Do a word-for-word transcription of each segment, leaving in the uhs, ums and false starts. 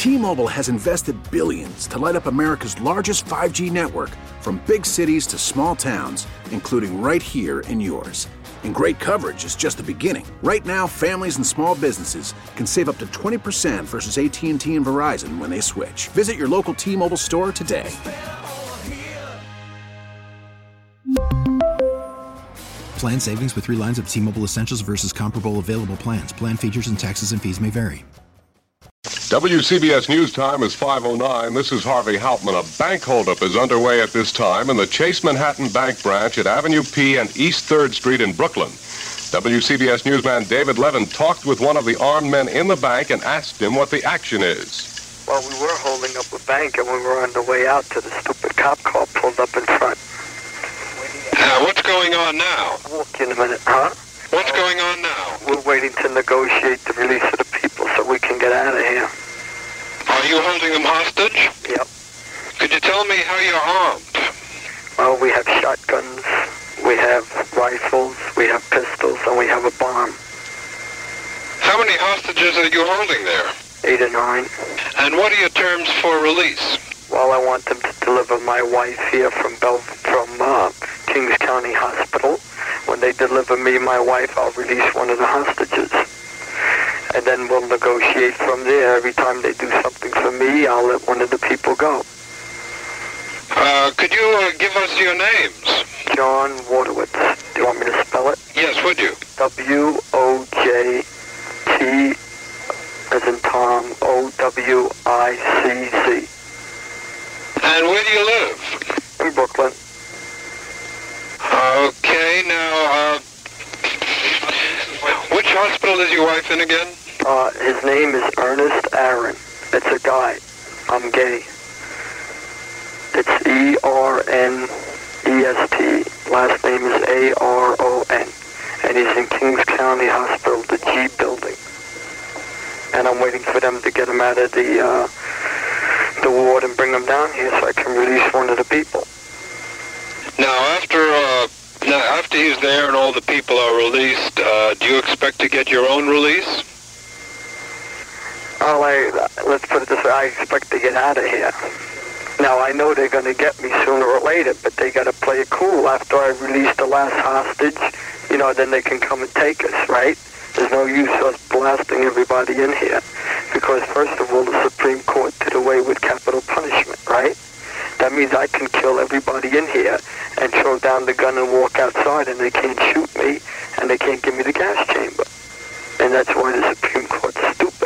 T-Mobile has invested billions to light up America's largest five G network, from big cities to small towns, including right here in yours. And great coverage is just the beginning. Right now, families and small businesses can save up to twenty percent versus A T and T and Verizon when they switch. Visit your local T-Mobile store today. Plan savings with three lines of T-Mobile Essentials versus comparable available plans. Plan features and taxes and fees may vary. W C B S News Time is five oh nine. This is Harvey Hauptman. A bank holdup is underway at this time in the Chase Manhattan Bank branch at Avenue P and East third Street in Brooklyn. W C B S newsman David Levin talked with one of the armed men in the bank and asked him what the action is. Well, we were holding up a bank, and we were on the way out to the stupid cop car pulled up in front. Uh, what's going on now? Walk in a minute, huh? What's going on now? We're waiting to negotiate the release of the people so we can get out of here. Are you holding them hostage? Yep. Could you tell me how you're armed? Well, we have shotguns, we have rifles, we have pistols, and we have a bomb. How many hostages are you holding there? Eight or nine. And what are your terms for release? Well, I want them to deliver my wife here from Bel- from uh, Kings County Hospital. When they deliver me my wife, I'll release one of the hostages. And then we'll negotiate from there. Every time they do something for me, I'll let one of the people go. Uh, could you uh, give us your names? John Waterwitz. Do you want me to spell it? Yes, would you? W O J T as in Tom, O W I C Z. And where do you live? In Brooklyn. Okay, now, uh, which hospital is your wife in again? Uh, his name is Ernest Aaron. It's a guy. I'm gay. It's E R N E S T. Last name is A R O N. And he's in Kings County Hospital, the G building. And I'm waiting for them to get him out of the, uh, the ward and bring him down here so I can release one of the people. Now, after uh, now, after he's there and all the people are released, uh, do you expect to get your own release? Well, I, let's put it this way, I expect to get out of here. Now, I know they're going to get me sooner or later, but they got to play it cool. After I release the last hostage, you know, then they can come and take us, right? There's no use us blasting everybody in here. Because, first of all, the Supreme Court did away with capital punishment, right? That means I can kill everybody in here and throw down the gun and walk outside, and they can't shoot me, and they can't give me the gas chamber. And that's why the Supreme Court's stupid.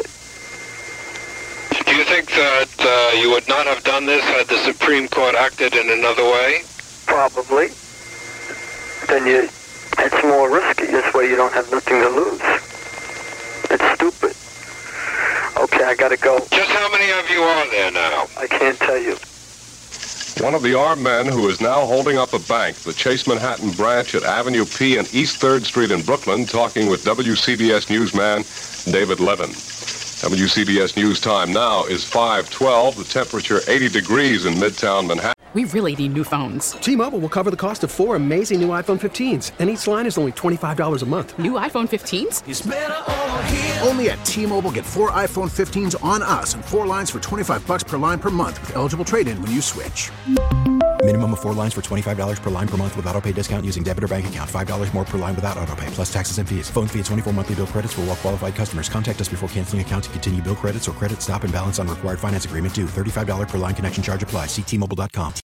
Do you think that uh, you would not have done this had the Supreme Court acted in another way? Probably. Then you, it's more risky. This way you don't have nothing to lose. It's stupid. Okay, I gotta go. Just how many of you are there now? I can't tell you. One of the armed men who is now holding up a bank, the Chase Manhattan branch at Avenue P and East third Street in Brooklyn, talking with W C B S newsman David Levin. W C B S News Time now is five twelve, the temperature eighty degrees in Midtown Manhattan. We really need new phones. T-Mobile will cover the cost of four amazing new iPhone fifteens, and each line is only twenty-five dollars a month. New iPhone fifteens? It's better over here. Only at T-Mobile, get four iPhone fifteens on us and four lines for twenty-five bucks per line per month with eligible trade-in when you switch. Minimum of four lines for twenty-five dollars per line per month with autopay discount using debit or bank account. five dollars more per line without autopay, plus taxes and fees. Phone fee at twenty-four monthly bill credits for well-qualified customers. Contact us before canceling account to continue bill credits or credit stop and balance on required finance agreement due. thirty-five dollars per line connection charge applies. See T Mobile dot com.